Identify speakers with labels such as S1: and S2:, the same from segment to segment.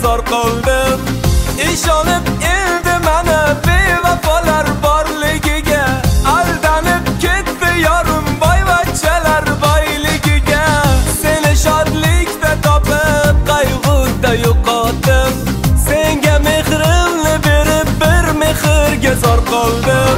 S1: zor qoldim. Ishonib endi mana bevafolar borligiga, aldanib ketdi yorim boyvachchalar boyligiga. Seni shodlikda topib qayg'uda yo'qotdim, senga mehrimni berib bir mehrga zor qoldim.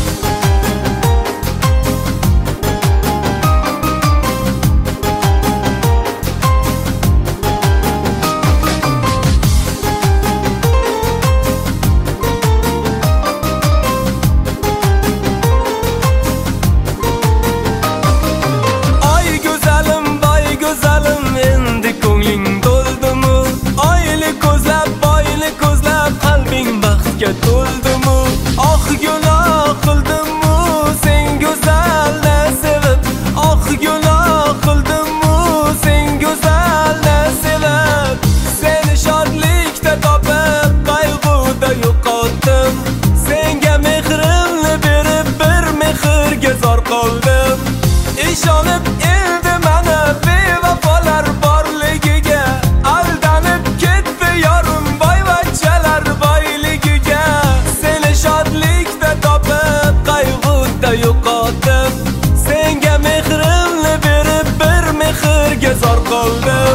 S1: To'ldimu oh gunoh qildimu sen go'zalni sevib, oh gunoh qildimu sen go'zalni sevib. Seni shodlikda topib qayg'uda yo'qotdim, senga mehrimni berib bir mehrga zor qoldim. Ishonib endi mana bevafolar borligiga, aldanib ketdi yorim boyvachchalar boyligiga. Seni shodlikda topib qayg'uda yo'qotdim, senga mehrimni berib bir mehrga zor qoldim.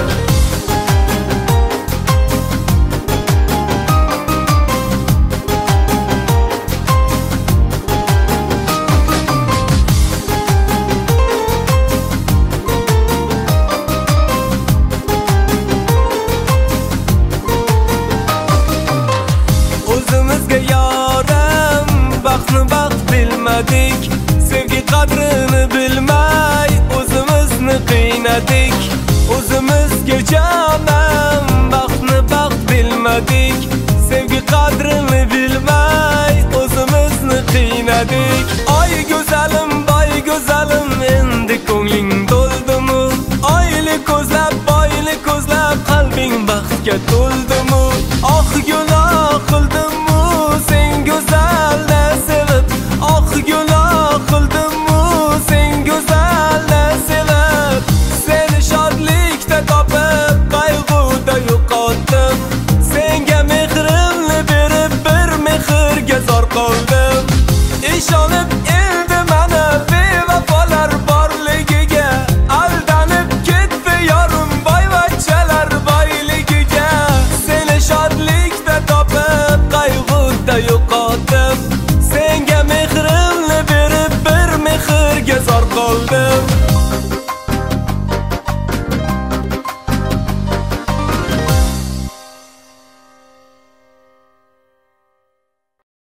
S1: O'zimizga yorim baxtni baxt bilmadik, sevgi qadrini bilmay o'zimizni qiynadik. O'zimizga jonim baxtni baxt bilmadik, sevgi qadrini bilmay o'zimizni qiynadik. Oy go'zalim, boy go'zalim, endi ko'ngling to'ldimu? Oyli ko'zlab, boyli ko'zlab qalbing baxtga to'ldi.